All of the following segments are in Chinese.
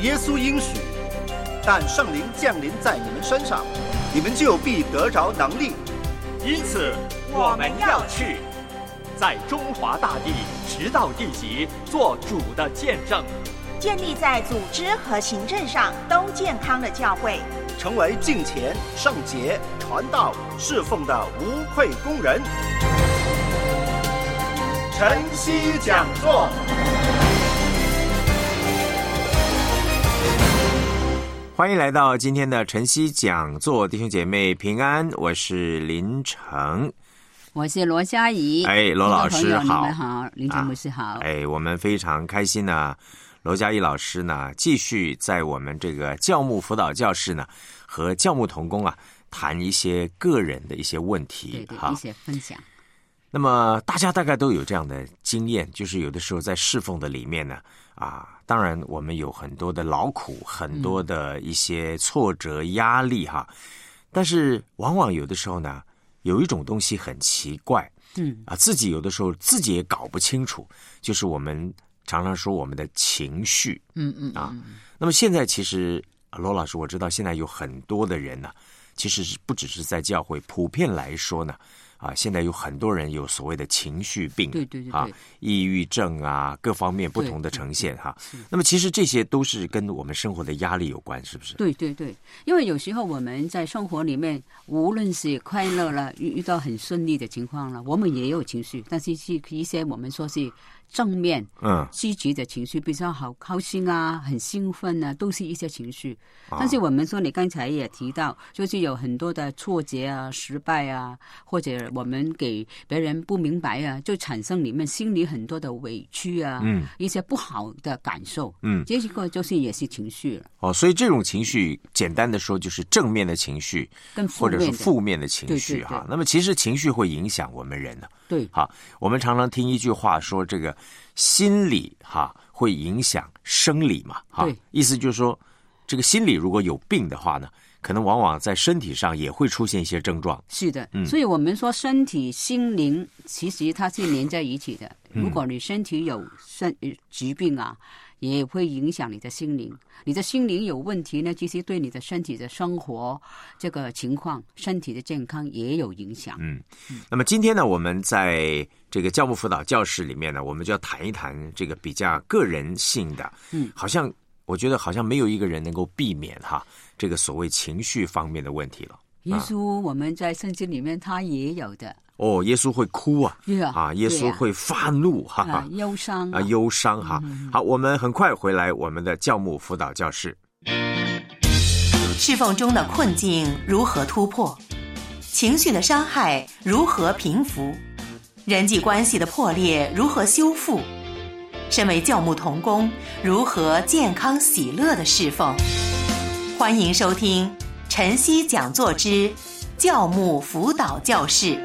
耶稣应许，但圣灵降临在你们身上，你们就必得着能力。 因此我们要去，在中华大地直到地极做主的见证， 建立在组织和行政上都健康的教会， 成为敬虔、圣洁、传道、侍奉的无愧工人。晨曦讲座。 欢迎来到今天的晨曦讲座，弟兄姐妹平安，我是林成， 我是罗嘉怡。 罗老师好， 你们好，林成牧师好。 我们非常开心呢，罗嘉怡老师呢继续在我们这个教牧辅导教室呢和教牧同工谈一些个人的一些问题， 对，一些分享。 那么大家大概都有这样的经验，就是有的时候在侍奉的里面呢，当然我们有很多的劳苦，很多的一些挫折压力但是往往有的时候呢，有一种东西很奇怪，自己有的时候自己也搞不清楚，就是我们常常说我们的情绪，那么现在其实罗老师，我知道现在有很多的人呢，其实是不只是在教会，普遍来说呢。现在有很多人有所谓的情绪病， 对， 抑郁症各方面不同的呈现那么其实这些都是跟我们生活的压力有关，是不是？ 对，因为有时候我们在生活里面，无论是快乐了，遇到很顺利的情况了，我们也有情绪，但是是一些我们说是正面、积极的情绪，比较好高兴很兴奋都是一些情绪。但是我们说，你刚才也提到，就是有很多的挫折失败或者我们给别人不明白就产生里面心里很多的委屈一些不好的感受，这个就是也是情绪了。 所以这种情绪，简单的说就是正面的情绪， 跟负面的或者是负面的情绪对。 那么其实情绪会影响我们人的。 对， 我们常常听一句话说，这个心理会影响生理嘛， 对， 意思就是说，这个心理如果有病的话呢，可能往往在身体上也会出现一些症状。 是的，所以我们说身体、心灵其实它是连在一起的。如果你身体有疾病也会影响你的心灵。你的心灵有问题呢，其实对你的身体的生活这个情况、身体的健康也有影响。 那么今天呢，我们在这个教牧辅导教室里面呢，我们就要谈一谈这个比较个人性的，我觉得好像没有一个人能够避免这个所谓情绪方面的问题了。 耶稣我们在圣经里面他也有的。 耶稣会哭耶稣会发怒忧伤忧伤好，我们很快回来我们的教牧辅导教室。 侍奉中的困境如何突破？情绪的伤害如何平复？人际关系的破裂如何修复？身为教牧同工，如何健康喜乐的侍奉？欢迎收听晨曦讲座之教牧辅导教室。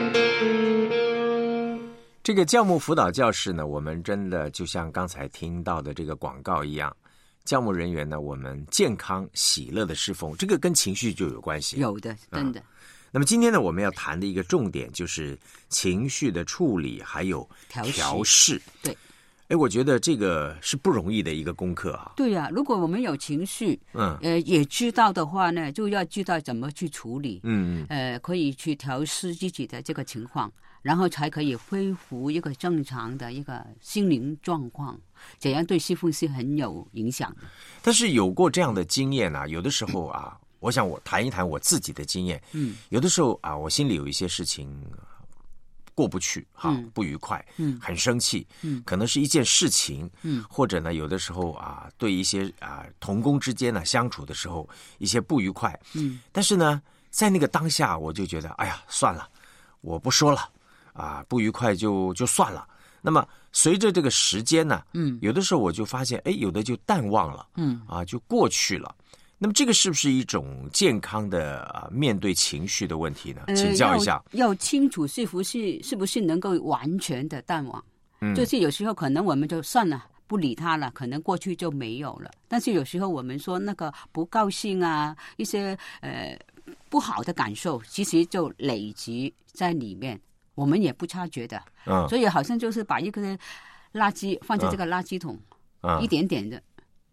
这个教牧辅导教室呢，我们真的就像刚才听到的这个广告一样，教牧人员呢，我们健康喜乐的侍奉，这个跟情绪就有关系， 有的，真的。 那么今天呢，我们要谈的一个重点就是情绪的处理还有调试。 对。 我觉得这个是不容易的一个功课对如果我们有情绪，也知道的话呢，就要知道怎么去处理，可以去调试自己的这个情况，然后才可以恢复一个正常的一个心灵状况，这样对侍奉是很有影响的。 但是有过这样的经验有的时候我想我谈一谈我自己的经验，有的时候我心里有一些事情过不去不愉快，很生气，可能是一件事情，或者呢有的时候对一些同工之间相处的时候一些不愉快，但是呢在那个当下我就觉得算了，我不说了不愉快就算了。那么随着这个时间呢，有的时候我就发现有的就淡忘了，就过去了。那么这个是不是一种健康的面对情绪的问题呢？请教一下。 要清楚是不是能够完全的淡忘，就是有时候可能我们就算了，不理他了，可能过去就没有了。但是有时候我们说那个不高兴一些不好的感受，其实就累积在里面，我们也不察觉的。所以好像就是把一个垃圾放在这个垃圾桶，一点点的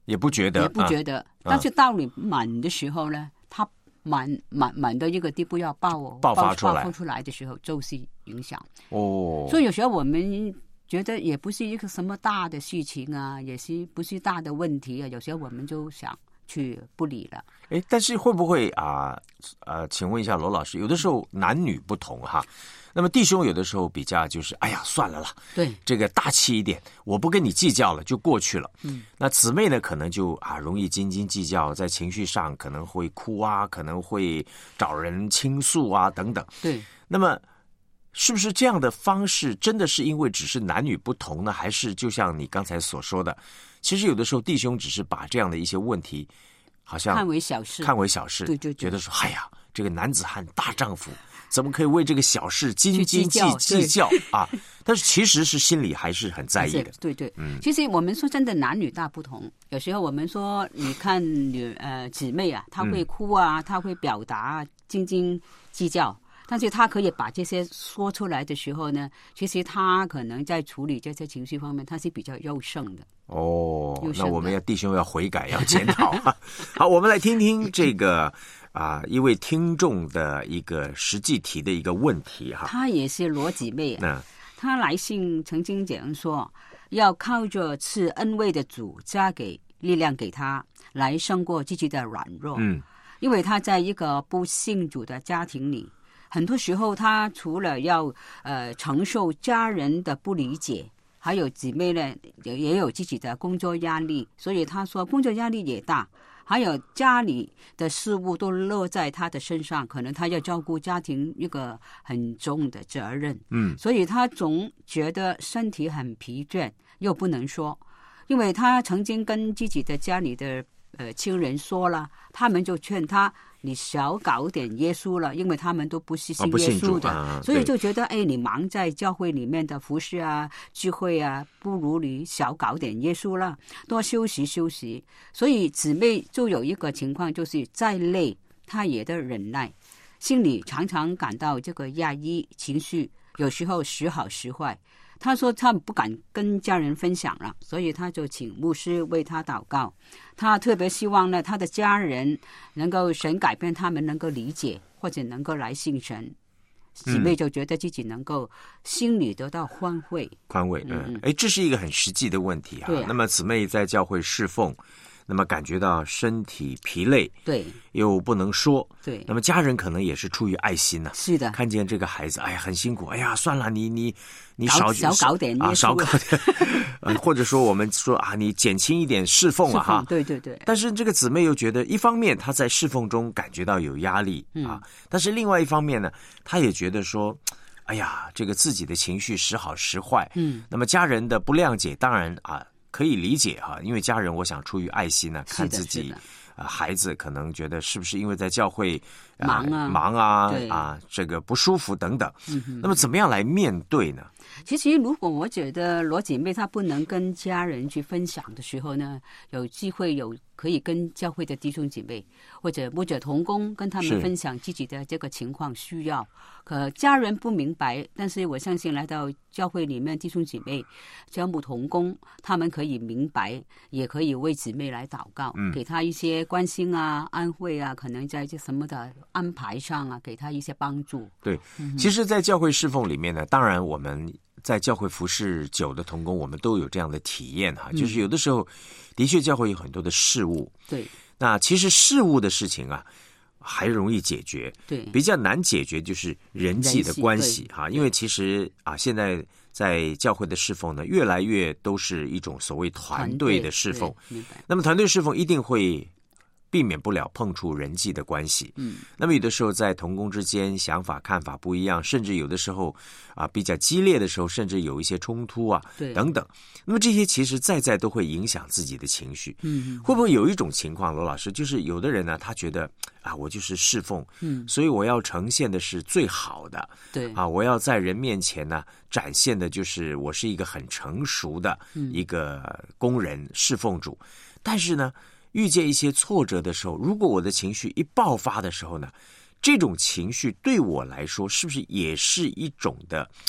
也不觉得， 但是到你满的时候呢，他满的一个地步要爆发出来的时候，就是影响。所以有时候我们觉得也不是一个什么大的事情啊，也是不是大的问题啊，有时候我们就想去不理了。 但是会不会请问一下罗老师，有的时候男女不同哈，那么弟兄有的时候比较就是哎呀算了啦， 对， 这个大气一点，我不跟你计较了就过去了。那姊妹呢可能就容易斤斤计较，在情绪上可能会哭啊，可能会找人倾诉啊等等。 对， 那么是不是这样的方式真的是因为只是男女不同呢？还是就像你刚才所说的，其实有的时候弟兄只是把这样的一些问题好像看为小事，对， 觉得说哎呀，这个男子汉大丈夫怎么可以为这个小事斤斤计较啊？但是其实是心里还是很在意的。 对，其实我们说真的男女大不同，有时候我们说你看姊妹啊，她会哭啊，她会表达斤斤计较，但是他可以把这些说出来的时候呢，其实他可能在处理这些情绪方面，他是比较优胜的。 那我们弟兄要悔改，要检讨。好，我们来听听这个一位听众的一个实际提的一个问题哈。 他也是罗姊妹他来信曾经这样说，要靠着赐恩惠的主加给力量给他，来胜过自己的软弱。因为他在一个不信主的家庭里，很多时候他除了要承受家人的不理解，还有姊妹呢也有自己的工作压力，所以他说工作压力也大，还有家里的事物都落在他的身上，可能他要照顾家庭一个很重的责任。所以他总觉得身体很疲倦，又不能说，因为他曾经跟自己的家里的亲人说了，他们就劝他你少搞点耶稣了，因为他们都不是信耶稣的，所以就觉得你忙在教会里面的服事啊聚会啊，不如你少搞点耶稣了，多休息休息。所以姊妹就有一个情况，就是再累她也得忍耐，心里常常感到这个压抑，情绪有时候时好时坏。他说他不敢跟家人分享了，所以他就请牧师为他祷告。他特别希望呢，他的家人能够神改变他们，能够理解或者能够来信神。姊妹就觉得自己能够心里得到宽慰。 这是一个很实际的问题哈。那么姊妹在教会侍奉，那么感觉到身体疲累， 对， 又不能说， 对， 那么家人可能也是出于爱心呢， 是的， 看见这个孩子，哎呀，很辛苦，哎呀，算了，你少搞点少搞点，或者说我们说你减轻一点侍奉啊，哈， 对。 但是这个姊妹又觉得，一方面她在侍奉中感觉到有压力但是另外一方面呢，她也觉得说，哎呀，这个自己的情绪时好时坏，那么家人的不谅解，当然可以理解哈，因为家人我想出于爱心呢，看自己孩子可能觉得是不是因为在教会忙啊这个不舒服等等，那么怎么样来面对呢？ 其实如果我觉得罗姐妹她不能跟家人去分享的时候呢，有机会可以跟教会的弟兄姐妹或者牧者同工跟他们分享自己的这个情况需要，可家人不明白，但是我相信来到教会里面弟兄姐妹教牧同工他们可以明白，也可以为姊妹来祷告，给他一些关心啊安慰啊，可能在这什么的安排上啊给他一些帮助。 对，其实在教会侍奉里面呢，当然我们在教会服侍久的同工，我们都有这样的体验哈，就是有的时候的确教会有很多的事务， 对， 那其实事务的事情还容易解决， 对， 比较难解决就是人际的关系哈，因为其实现在在教会的侍奉呢，越来越都是一种所谓团队的侍奉，那么团队侍奉一定会避免不了碰触人际的关系，那么有的时候在同工之间想法看法不一样，甚至有的时候比较激烈的时候，甚至有一些冲突等等，那么这些其实在都会影响自己的情绪。会不会有一种情况，罗老师，就是有的人呢，他觉得我就是侍奉，所以我要呈现的是最好的， 对我要在人面前呢展现的就是我是一个很成熟的一个工人侍奉主，但是呢遇见一些挫折的时候，如果我的情绪一爆发的时候呢，这种情绪对我来说是不是也是一种的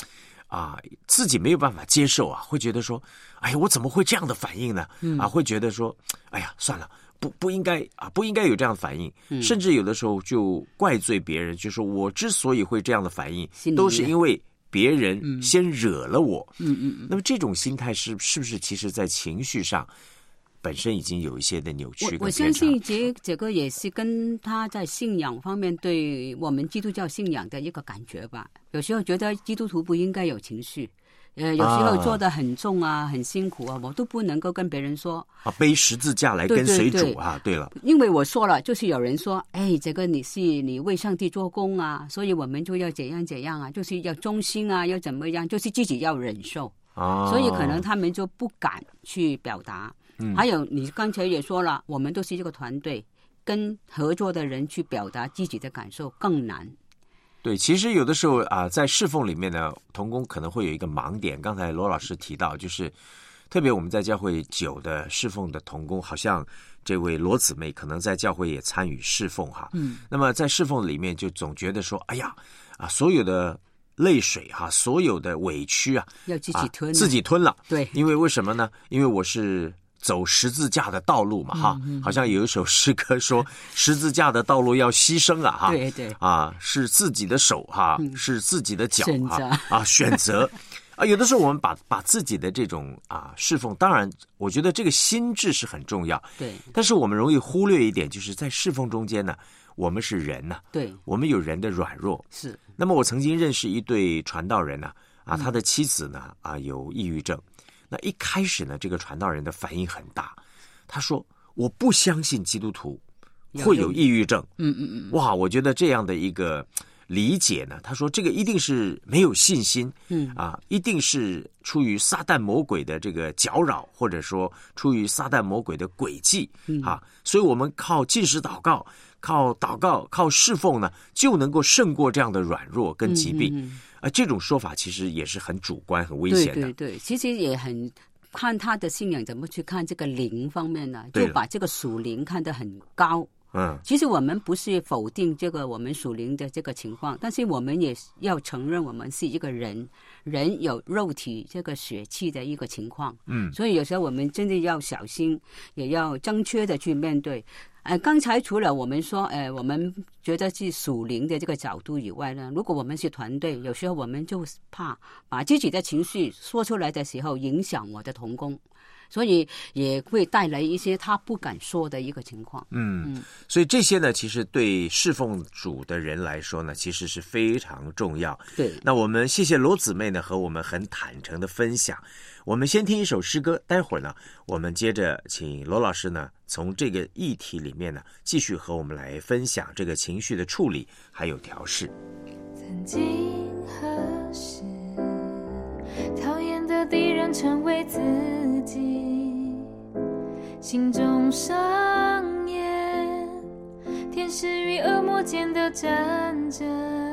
自己没有办法接受会觉得说，哎呀，我怎么会这样的反应呢？会觉得说，哎呀，算了，不应该不应该有这样的反应，甚至有的时候就怪罪别人，就说我之所以会这样的反应，都是因为别人先惹了我。那么这种心态是不是其实在情绪上本身已经有一些的扭曲跟偏差？我相信这个也是跟他在信仰方面对我们基督教信仰的一个感觉吧。有时候觉得基督徒不应该有情绪，有时候做得很重很辛苦我都不能够跟别人说背十字架来跟随主对了， 因为我说了，就是有人说，这个你为上帝做工所以我们就要怎样怎样就是要忠心要怎么样，就是自己要忍受所以可能他们就不敢去表达。还有你刚才也说了，我们都是这个团队，跟合作的人去表达自己的感受更难。 对，其实有的时候在侍奉里面呢，同工可能会有一个盲点。刚才罗老师提到，就是特别我们在教会久的侍奉的同工，好像这位罗姊妹可能在教会也参与侍奉那么在侍奉里面就总觉得说，哎呀所有的泪水所有的委屈要自己吞了。 对， 因为为什么呢？因为我是走十字架的道路嘛好像有一首诗歌说十字架的道路要牺牲对对是自己的手是自己的脚选择有的时候我们把自己的这种侍奉，当然我觉得这个心智是很重要， 对， 但是我们容易忽略一点，就是在侍奉中间呢，我们是人对， 我们有人的软弱。 是。 那么我曾经认识一对传道人他的妻子呢有抑郁症。那一开始呢，这个传道人的反应很大，他说我不相信基督徒会有抑郁症。哇，我觉得这样的一个理解呢，他说这个一定是没有信心，一定是出于撒旦魔鬼的这个搅扰，或者说出于撒旦魔鬼的诡计所以我们靠禁食祷告，靠侍奉呢，就能够胜过这样的软弱跟疾病。这种说法其实也是很主观、很危险的。 对，其实也很看他的信仰怎么去看这个灵方面呢，就把这个属灵看得很高。其实我们不是否定这个我们属灵的这个情况，但是我们也要承认我们是一个人有肉体这个血气的一个情况。所以有时候我们真的要小心，也要正确的去面对。刚才除了我们说我们觉得是属灵的这个角度以外呢，如果我们是团队，有时候我们就怕把自己的情绪说出来的时候影响我的同工，所以也会带来一些他不敢说的一个情况。 所以这些呢，其实对侍奉主的人来说呢，其实是非常重要。 对， 那我们谢谢罗姊妹呢和我们很坦诚的分享。我们先听一首诗歌，待会儿呢，我们接着请罗老师呢，从这个议题里面呢，继续和我们来分享这个情绪的处理还有调试。 曾经何时，讨厌的敌人成为自己心中上演，天使与恶魔间的战争，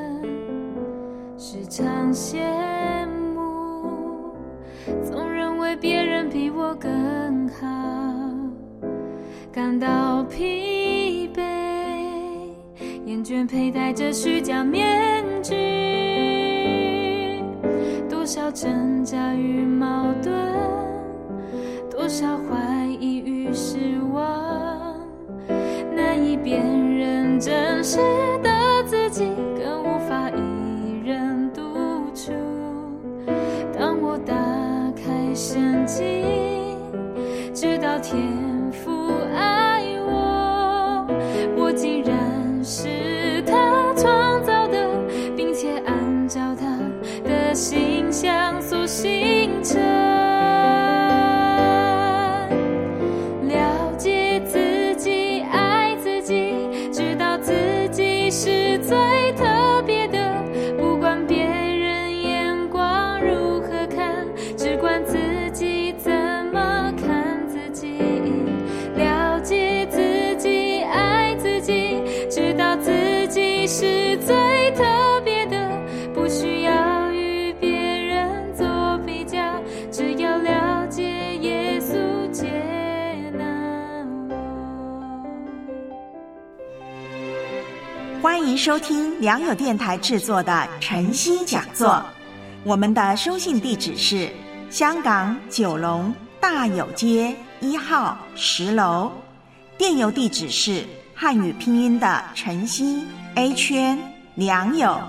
时常羡慕，总认为别人比我更好，感到疲惫，厌倦佩戴着虚假面具，多少挣扎与矛盾，多少怀疑与失望，难以辨认真实的自己，更无法一人独处。当我打开圣经，直到天父爱我，我竟然是他创造的，并且按照他的形象所形成。了解自己，爱自己，知道自己是最特别的，不管别人眼光如何看，只管自己怎么看自己。了解自己，爱自己，知道自己是最特别的，不需要与别人做比较，只要了解耶稣接纳我。 欢迎收听良友电台制作的晨星讲座。 我们的书信地址是香港九龙大有街1号10楼，电邮地址是汉语拼音的晨曦A良友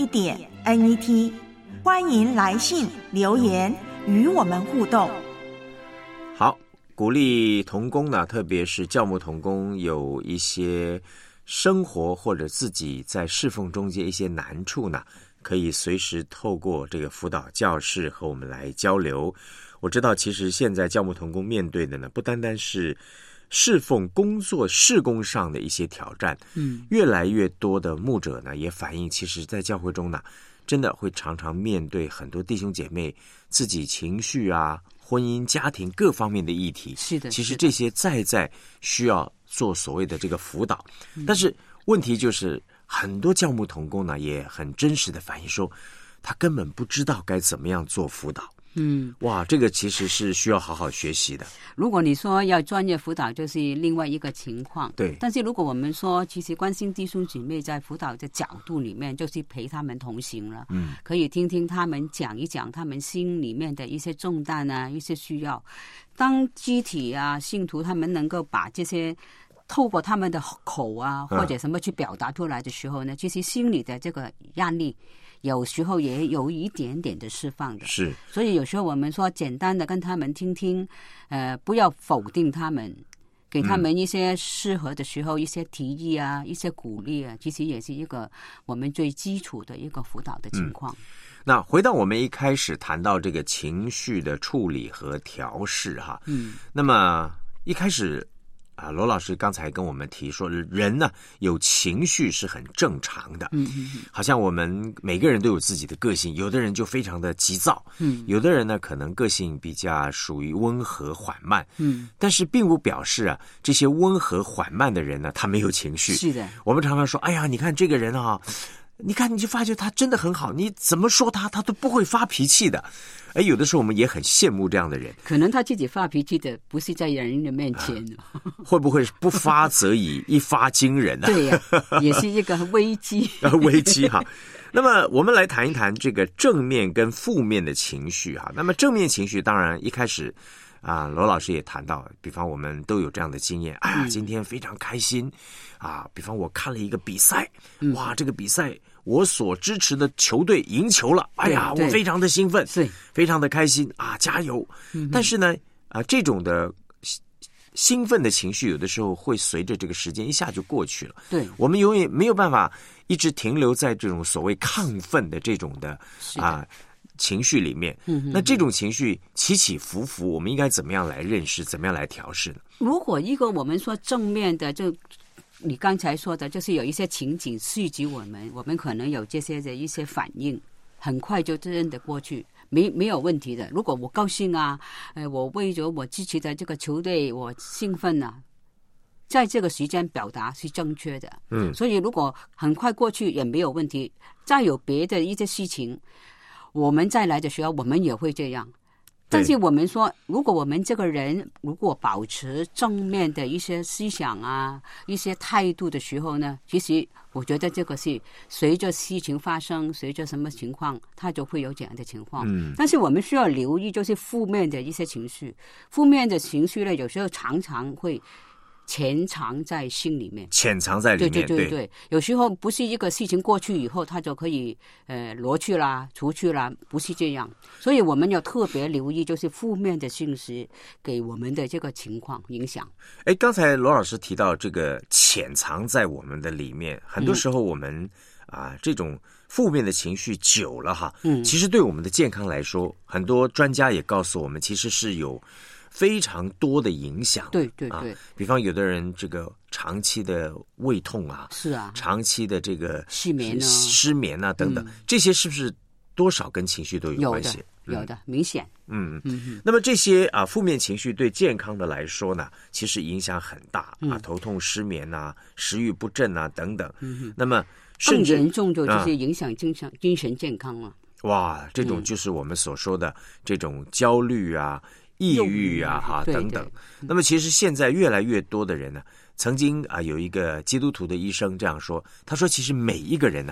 1.net。欢迎来信留言与我们互动。 好，鼓励同工呢，特别是教牧同工有一些生活或者自己在侍奉中间一些难处呢，可以随时透过这个辅导教室和我们来交流。我知道其实现在教牧同工面对的呢，不单单是侍奉工作事工上的一些挑战，越来越多的牧者呢也反映，其实在教会中呢，真的会常常面对很多弟兄姐妹自己情绪啊、婚姻家庭各方面的议题。 是的， 其实这些在需要做所谓的这个辅导，但是问题就是很多教牧同工呢也很真实的反映说，他根本不知道该怎么样做辅导。哇，这个其实是需要好好学习的。 如果你说要专业辅导，就是另外一个情况。 对， 但是如果我们说，其实关心弟兄姐妹在辅导的角度里面，就是陪他们同行了。可以听听他们讲一讲他们心里面的一些重担啊，一些需要。当肢体啊、信徒他们能够把这些透过他们的口啊或者什么去表达出来的时候呢，其实心里的这个压力有时候也有一点点的释放的。 是， 所以有时候我们说简单的跟他们听听，不要否定他们，给他们一些适合的时候一些提议啊，一些鼓励啊，其实也是一个我们最基础的一个辅导的情况。 那回到我们一开始谈到这个情绪的处理和调试哈，那么一开始罗老师刚才跟我们提说，人呢有情绪是很正常的。好像我们每个人都有自己的个性，有的人就非常的急躁，有的人呢可能个性比较属于温和缓慢，但是并不表示啊这些温和缓慢的人呢他没有情绪。 是的， 我们常常说，哎呀，你看这个人啊，你看你就发觉他真的很好，你怎么说他都不会发脾气的。有的时候我们也很羡慕这样的人， 可能他自己发脾气的不是在人的面前， 会不会不发则已，一发惊人呢？ 对呀，也是一个危机。 危机哈。那么我们来谈一谈这个正面跟负面的情绪哈。那么正面情绪当然一开始罗老师也谈到，比方我们都有这样的经验，哎呀，今天非常开心比方我看了一个比赛，哇，这个比赛我所支持的球队赢球了，哎呀，我非常的兴奋， 对， 非常的开心加油。但是呢这种的兴奋的情绪有的时候会随着这个时间一下就过去了。 对， 我们永远没有办法一直停留在这种所谓亢奋的这种的情绪里面。那这种情绪起起伏伏，我们应该怎么样来认识，怎么样来调试呢？ 如果一个我们说正面的，就你刚才说的，就是有一些情景刺激我们可能有这些的一些反应，很快就真的过去，没有问题的。如果我高兴我为着我支持的这个球队我兴奋在这个时间表达是正确的。所以如果很快过去也没有问题。再有别的一些事情，我们再来的时候我们也会这样。但是我们说，如果我们这个人如果保持正面的一些思想一些态度的时候呢，其实我觉得这个是随着事情发生，随着什么情况，它就会有这样的情况。但是我们需要留意，就是负面的一些情绪。负面的情绪呢，有时候常常会潜藏在心里面， 潜藏在里面。 对，有时候不是一个事情过去以后它就可以挪去啦、除去啦，不是这样。所以我们要特别留意，就是负面的信息给我们的这个情况影响。 刚才罗老师提到这个潜藏在我们的里面，很多时候我们这种负面的情绪久了其实对我们的健康来说，很多专家也告诉我们，其实是有非常多的影响。 对， 比方有的人这个长期的胃痛是长期的这个失眠等等，这些是不是多少跟情绪都有关系？ 有的，明显。 那么这些负面情绪对健康的来说呢，其实影响很大头痛、失眠食欲不振等等。那么甚至更严重就是影响精神健康了。 哇，这种就是我们所说的这种焦虑抑郁等等。那么其实现在越来越多的人呢，曾经有一个基督徒的医生这样说，他说其实每一个人呢，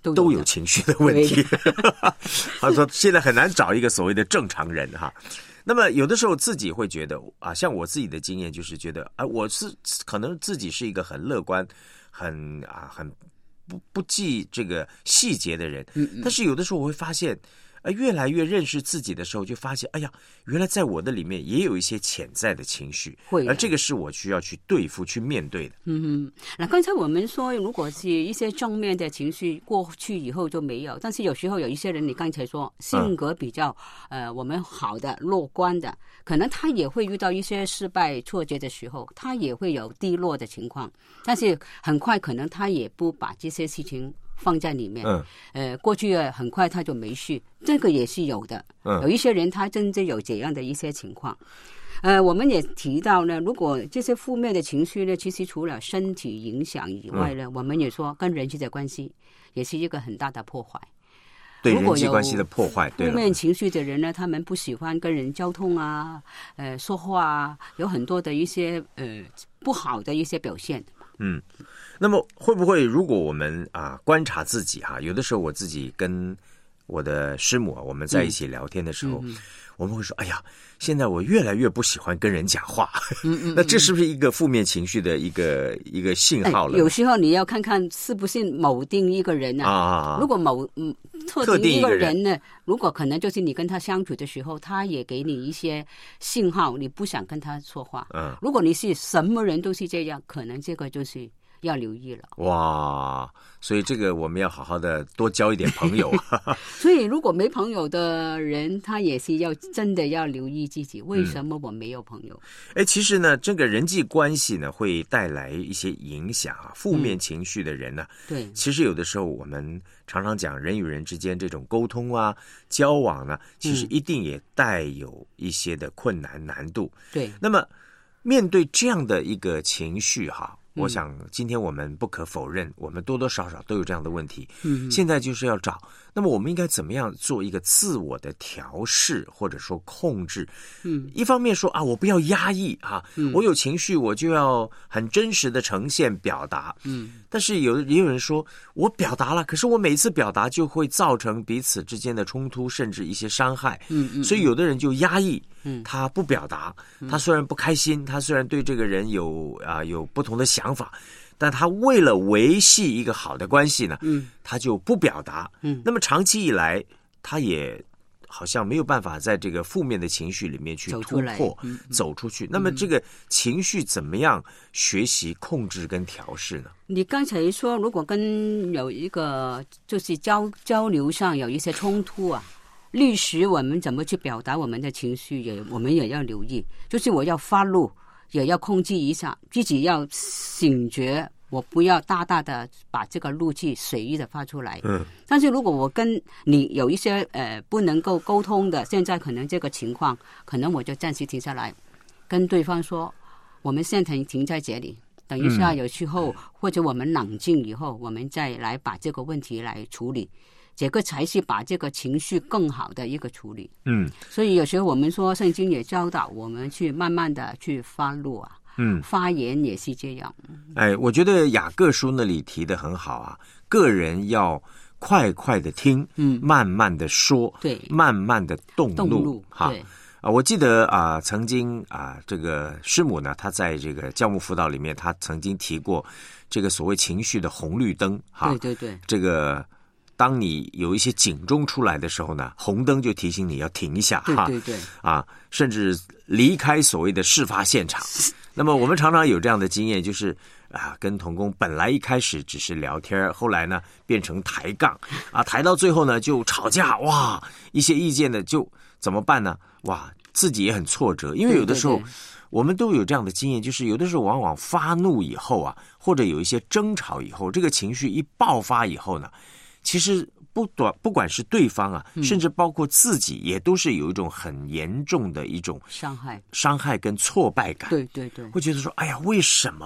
都有情绪的问题。他说现在很难找一个所谓的正常人哈。那么有的时候自己会觉得啊，像我自己的经验就是觉得啊，我是可能自己是一个很乐观、很不计这个细节的人，但是有的时候我会发现。越来越认识自己的时候，就发现，哎呀，原来在我的里面也有一些潜在的情绪，而这个是我需要去对付、去面对的。 那刚才我们说，如果是一些正面的情绪过去以后就没有，但是有时候有一些人，你刚才说性格比较我们好的、乐观的，可能他也会遇到一些失败、挫折的时候，他也会有低落的情况，但是很快可能他也不把这些事情放在里面，过去很快他就没事，这个也是有的。有一些人他真正有这样的一些情况。我们也提到呢，如果这些负面的情绪呢，其实除了身体影响以外呢，我们也说跟人际的关系也是一个很大的破坏。 对人际关系的破坏，对负面情绪的人呢，他们不喜欢跟人交通啊，说话啊，有很多的一些不好的一些表现。 那么会不会，如果我们观察自己有的时候我自己跟我的师母我们在一起聊天的时候，我们会说，哎呀，现在我越来越不喜欢跟人讲话。那这是不是一个负面情绪的一个信号了？ 有时候你要看看是不是某定一个人如果特定一个人呢，如果可能就是你跟他相处的时候，他也给你一些信号，你不想跟他说话。如果你是什么人都是这样，可能这个就是要留意了。 哇，所以这个我们要好好的多交一点朋友。 所以如果没朋友的人，他也是真的要留意自己，为什么我没有朋友？ 其实呢，这个人际关系呢会带来一些影响负面情绪的人呢， 对， 其实有的时候我们常常讲人与人之间这种沟通交往呢，其实一定也带有一些的困难难度。 对， 那么面对这样的一个情绪我想今天我们不可否认，我们多多少少都有这样的问题。现在就是要找，那么我们应该怎么样做一个自我的调试或者说控制？一方面说我不要压抑我有情绪我就要很真实的呈现表达。但是也有人说，我表达了，可是我每次表达就会造成彼此之间的冲突，甚至一些伤害。所以有的人就压抑。他不表达，他虽然不开心，他虽然对这个人有不同的想法，但他为了维系一个好的关系呢，他就不表达。那么长期以来，他也好像没有办法在这个负面的情绪里面去突破，走出去。那么这个情绪怎么样学习控制跟调试呢？ 你刚才说，如果跟有一个就是交流上有一些冲突律师我们怎么去表达我们的情绪我们也要留意，就是我要发怒也要控制一下，自己要醒觉，我不要大大的把这个怒气随意的发出来。但是如果我跟你有一些不能够沟通的，现在可能这个情况，可能我就暂时停下来，跟对方说，我们现在停在这里，等一下有时候或者我们冷静以后，我们再来把这个问题来处理。这个才是把这个情绪更好的一个处理。所以有时候我们说圣经也教导我们去慢慢的去发怒发言也是这样。 我觉得雅各书那里提得很好个人要快快的听，慢慢的说， 对， 慢慢的动怒对。 我记得曾经这个师母呢，她在这个教牧辅导里面，她曾经提过这个所谓情绪的红绿灯对， 这个当你有一些警钟出来的时候呢，红灯就提醒你要停一下对甚至离开所谓的事发现场。那么我们常常有这样的经验，就是跟同工本来一开始只是聊天，后来呢变成抬杠抬到最后呢就吵架，一些意见呢就怎么办呢？自己也很挫折，因为有的时候我们都有这样的经验，就是有的时候往往发怒以后或者有一些争吵以后，这个情绪一爆发以后呢，其实不管是对方甚至包括自己，也都是有一种很严重的一种伤害跟挫败感。 对， 会觉得说，哎呀，为什么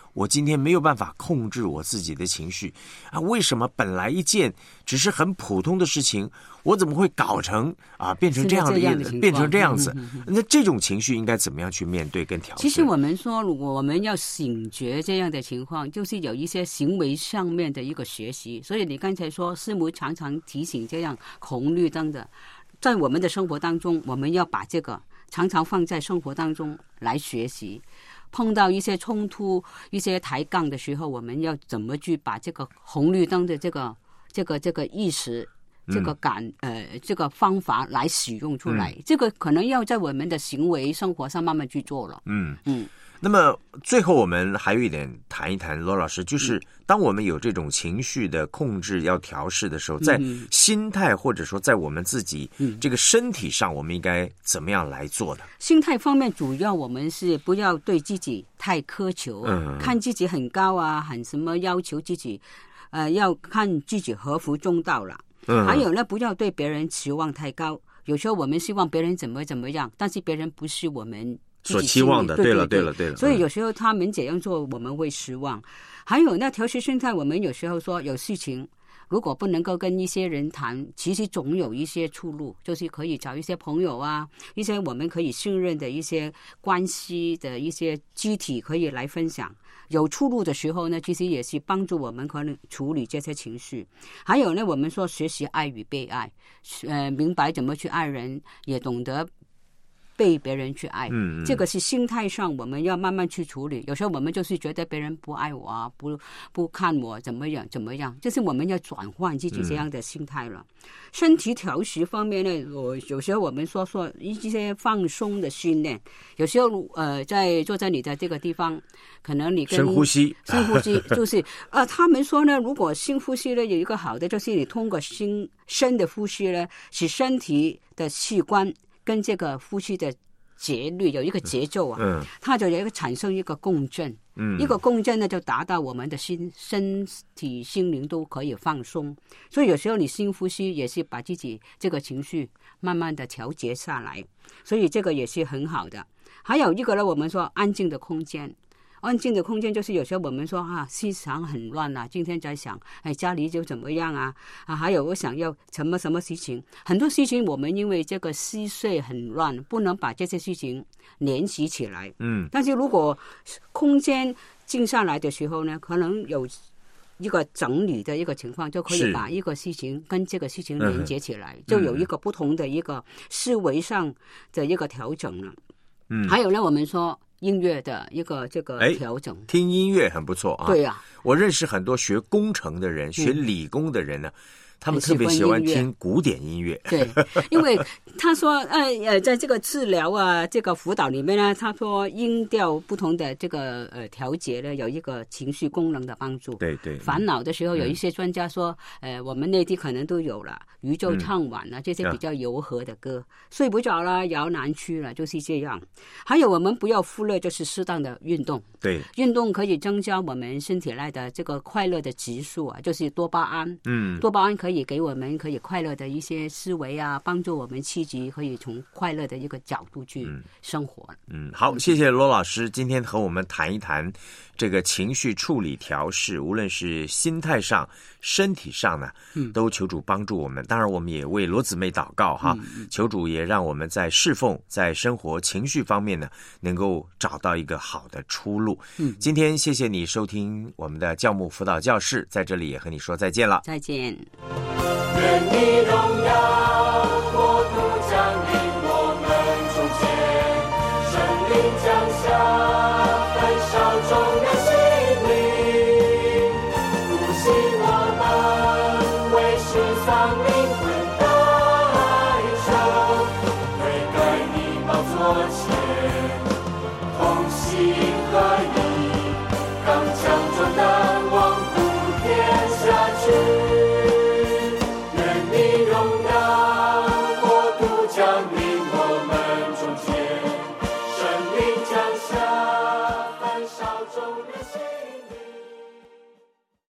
我今天没有办法控制我自己的情绪啊？为什么本来一件只是很普通的事情，我怎么会搞成变成这样的样子，变成这样子？那这种情绪应该怎么样去面对跟调整？ 其实我们说，如果我们要醒觉这样的情况，就是有一些行为上面的一个学习。所以你刚才说，师母常常提醒这样红绿灯的，在我们的生活当中，我们要把这个常常放在生活当中来学习。碰到一些冲突、一些抬杠的时候，我们要怎么去把这个红绿灯的这个意识、这个这个方法来使用出来？这个可能要在我们的行为生活上慢慢去做了。 那么最后我们还有一点谈一谈，罗老师，就是当我们有这种情绪的控制要调试的时候，在心态或者说在我们自己这个身体上，我们应该怎么样来做呢？ 心态方面，主要我们是不要对自己太苛求，看自己很高啊，很什么要求自己，要看自己合乎中道了。还有呢，不要对别人期望太高。有时候我们希望别人怎么样，但是别人不是我们所期望的。对了。 所以有时候他们这样做，我们会失望。还有那调试心态，我们有时候说有事情，如果不能够跟一些人谈，其实总有一些出路，就是可以找一些朋友啊，一些我们可以信任的一些关系的一些肢体可以来分享。有出路的时候呢，其实也是帮助我们可能处理这些情绪。还有呢，我们说学习爱与被爱，明白怎么去爱人，也懂得被别人去爱，这个是心态上我们要慢慢去处理。有时候我们就是觉得别人不爱我啊，不看我怎么样，就是我们要转换自己这样的心态了。身体调息方面呢，有时候我们说一些放松的训练。有时候坐在你的这个地方，可能你跟深呼吸就是他们说呢，如果深呼吸呢，有一个好的就是你通过深的呼吸呢，使身体的器官跟这个呼吸的节律有一个节奏啊，它就有一个产生一个共振，一个共振呢就达到我们的身体心灵都可以放松。所以有时候你深呼吸也是把自己这个情绪慢慢的调节下来，所以这个也是很好的。还有一个呢，我们说安静的空间。安静的空间就是有时候我们说思想很乱啊，今天在想家里就怎么样啊，还有我想要什么事情，很多事情我们因为这个思绪很乱，不能把这些事情联系起来。但是如果空间静下来的时候呢，可能有一个整理的一个情况，就可以把一个事情跟这个事情连接起来，就有一个不同的一个思维上的一个调整了。还有呢，我们说音乐的一个这个调整， 听音乐很不错啊。 对啊， 我认识很多学工程的人，学理工的人呢，他们特别喜欢听古典音乐。 对，因为他说在这个治疗啊，这个辅导里面呢，他说音调不同的这个调节呢，有一个情绪功能的帮助。 对， 烦恼的时候，有一些专家说，我们内地可能都有了宇宙唱晚了，这些比较柔和的歌，睡不着了，摇篮曲了，就是这样。还有我们不要忽略就是适当的运动。 对， 运动可以增加我们身体内的这个快乐的指数啊，就是多巴胺。多巴胺可以给我们可以快乐的一些思维啊，帮助我们积极可以从快乐的一个角度去生活。 好，谢谢罗老师今天和我们谈一谈这个情绪处理调试，无论是心态上身体上呢，都求主帮助我们。当然我们也为罗姊妹祷告哈，求主也让我们在侍奉在生活情绪方面呢，能够找到一个好的出路。今天谢谢你收听我们的教牧辅导教室，在这里也和你说再见了。 再见。 愿你荣耀国度降临我们中间，圣灵降下焚烧众人